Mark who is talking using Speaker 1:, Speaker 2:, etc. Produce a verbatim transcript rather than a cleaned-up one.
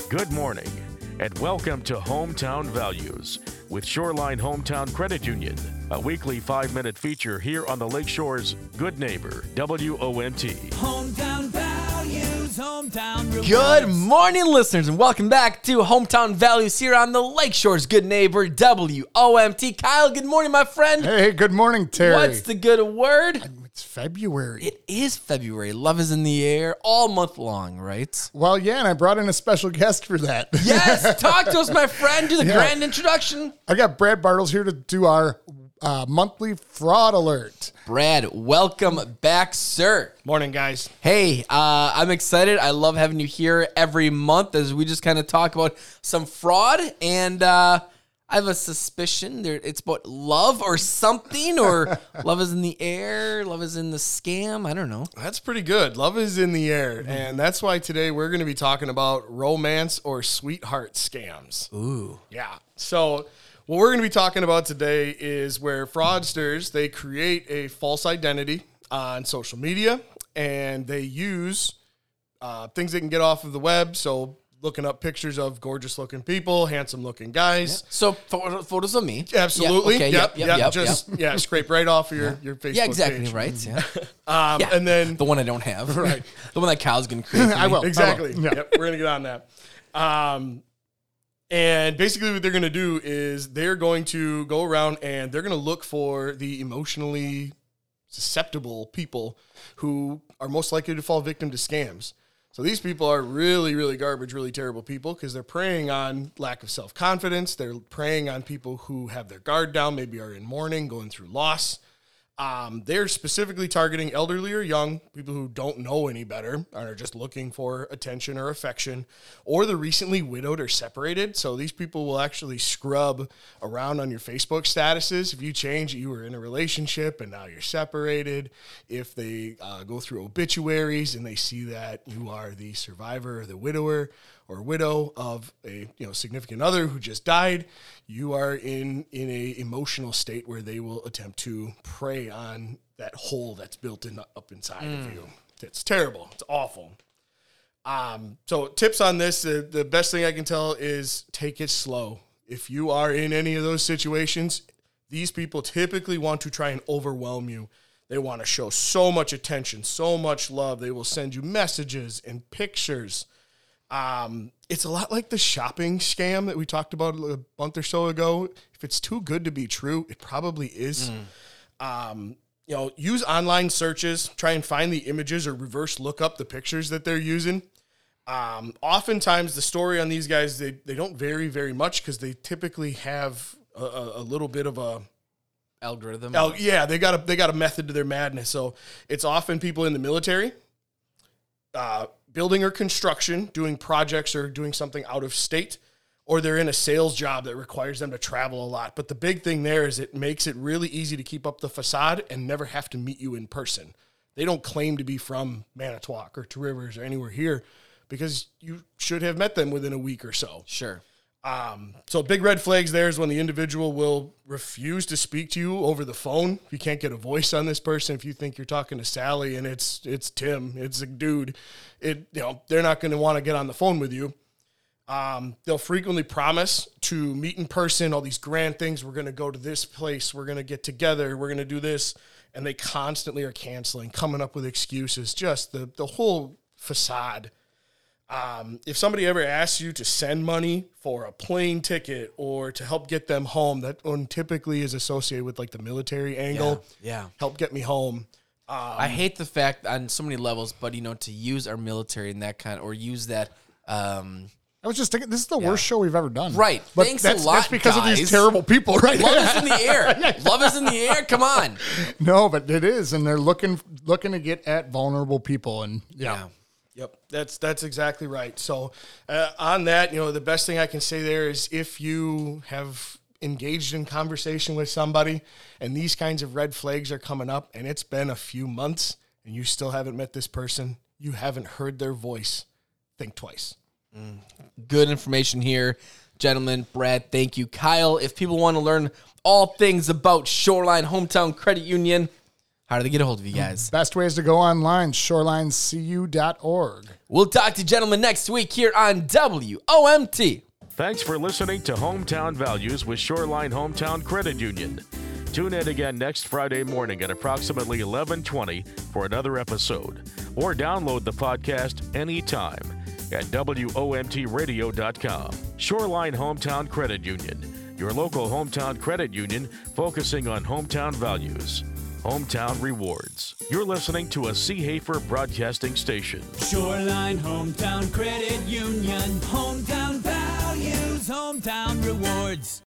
Speaker 1: Good morning, and welcome to Hometown Values with Shoreline Hometown Credit Union, a weekly five-minute feature here on the Lakeshore's Good Neighbor, W O M T.
Speaker 2: Hometown Values, Hometown Rewards.
Speaker 3: Good morning, listeners, and welcome back to Hometown Values here on the Lakeshore's Good Neighbor, W O M T. Kyle, good morning, my friend.
Speaker 4: Hey, good morning, Terry.
Speaker 3: What's the good word?
Speaker 4: It's February.
Speaker 3: It is February. Love is in the air all month long, right?
Speaker 4: Well, yeah, and I brought in a special guest for that.
Speaker 3: Yes, talk to us, my friend. Do the
Speaker 4: Yeah.
Speaker 3: grand introduction.
Speaker 4: I got Brad Bartles here to do our uh, monthly fraud alert.
Speaker 3: Brad, welcome back, sir.
Speaker 5: Morning, guys.
Speaker 3: Hey, uh, I'm excited. I love having you here every month as we just kind of talk about some fraud. And uh, I have a suspicion there it's about love or something, or love is in the air, love is in the scam. I don't know.
Speaker 5: That's pretty good. Love is in the air. And that's why today we're going to be talking about romance or sweetheart scams.
Speaker 3: Ooh.
Speaker 5: Yeah. So what we're going to be talking about today is where fraudsters, they create a false identity on social media, and they use uh, things they can get off of the web. So looking up pictures of gorgeous-looking people, handsome-looking guys.
Speaker 3: So photo, photos of me.
Speaker 5: Absolutely.
Speaker 3: Yeah, okay,
Speaker 5: yep,
Speaker 3: yep,
Speaker 5: yep,
Speaker 3: yep,
Speaker 5: Just,
Speaker 3: yep.
Speaker 5: yeah, scrape right off of your, your Facebook
Speaker 3: Yeah, exactly,
Speaker 5: page.
Speaker 3: right? Yeah.
Speaker 5: Um,
Speaker 3: Yeah.
Speaker 5: And then...
Speaker 3: The one I don't have.
Speaker 5: Right.
Speaker 3: The one that Kyle's going to create for me.
Speaker 4: I will.
Speaker 5: Exactly.
Speaker 4: I will. Yeah.
Speaker 5: Yep, we're going to get on that. Um, and basically what they're going to do is they're going to go around and they're going to look for the emotionally susceptible people who are most likely to fall victim to scams. So these people are really, really garbage, really terrible people because they're preying on lack of self-confidence. They're preying on people who have their guard down, maybe are in mourning, going through loss. Um, they're specifically targeting elderly or young, people who don't know any better and are just looking for attention or affection, or the recently widowed or separated. So these people will actually scrub around on your Facebook statuses. If you change, you were in a relationship and now you're separated. If they uh, go through obituaries and they see that you are the survivor or the widower or widow of a you know significant other who just died, you are in in a emotional state where they will attempt to prey on that hole that's built in up inside mm. of you. It's terrible. It's awful. Um, so tips on this, uh, the best thing I can tell is take it slow. If you are in any of those situations, these people typically want to try and overwhelm you. They want to show so much attention, so much love. They will send you messages and pictures. Um, it's a lot like the shopping scam that we talked about a month or so ago. If it's too good to be true, it probably is. Mm. Um, you know, use online searches, try and find the images or reverse look up the pictures that they're using. Um, oftentimes the story on these guys, they, they don't vary very much because they typically have a, a, a little bit of a
Speaker 3: algorithm.
Speaker 5: Oh, yeah, they got a, they got a method to their madness. So it's often people in the military, uh, building or construction, doing projects or doing something out of state, or they're in a sales job that requires them to travel a lot. But the big thing there is it makes it really easy to keep up the facade and never have to meet you in person. They don't claim to be from Manitowoc or Two Rivers or anywhere here because you should have met them within a week or so.
Speaker 3: Sure.
Speaker 5: Um, so big red flags there is when the individual will refuse to speak to you over the phone. If you can't get a voice on this person, if you think you're talking to Sally and it's it's Tim, it's a dude, it you know they're not going to want to get on the phone with you. Um, they'll frequently promise to meet in person, all these grand things. We're going to go to this place. We're going to get together. We're going to do this. And they constantly are canceling, coming up with excuses, just the, the whole facade. Um, if somebody ever asks you to send money for a plane ticket or to help get them home, that one typically is associated with like the military angle.
Speaker 3: Yeah. yeah.
Speaker 5: Help get me home. Um,
Speaker 3: I hate the fact on so many levels, but you know, to use our military in that kind, or use that, um,
Speaker 4: I was just thinking, this is the
Speaker 3: Yeah.
Speaker 4: worst show we've ever done.
Speaker 3: Right.
Speaker 4: But
Speaker 3: Thanks
Speaker 4: that's,
Speaker 3: a lot,
Speaker 4: that's because of
Speaker 3: guys.
Speaker 4: these terrible people, right?
Speaker 3: love is in the air. Love is in the air. Come on.
Speaker 4: No, but it is, and they're looking looking to get at vulnerable people, and yeah.
Speaker 3: Yeah.
Speaker 5: Yep, that's that's exactly right. So uh, on that, you know, the best thing I can say there is if you have engaged in conversation with somebody and these kinds of red flags are coming up and it's been a few months and you still haven't met this person, you haven't heard their voice, think twice.
Speaker 3: Mm. Good information here, gentlemen. Brad, thank you. Kyle, if people want to learn all things about Shoreline Hometown Credit Union, How do they get a hold of you guys?
Speaker 4: Best ways to go online, shoreline c u dot org.
Speaker 3: We'll talk to you gentlemen next week here on W O M T.
Speaker 1: Thanks for listening to Hometown Values with Shoreline Hometown Credit Union. Tune in again next Friday morning at approximately eleven twenty for another episode, or download the podcast anytime at W O M T radio dot com. Shoreline Hometown Credit Union, your local hometown credit union focusing on hometown values. Hometown Rewards. You're listening to a C. Hafer broadcasting station.
Speaker 2: Shoreline Hometown Credit Union. Hometown values, hometown rewards.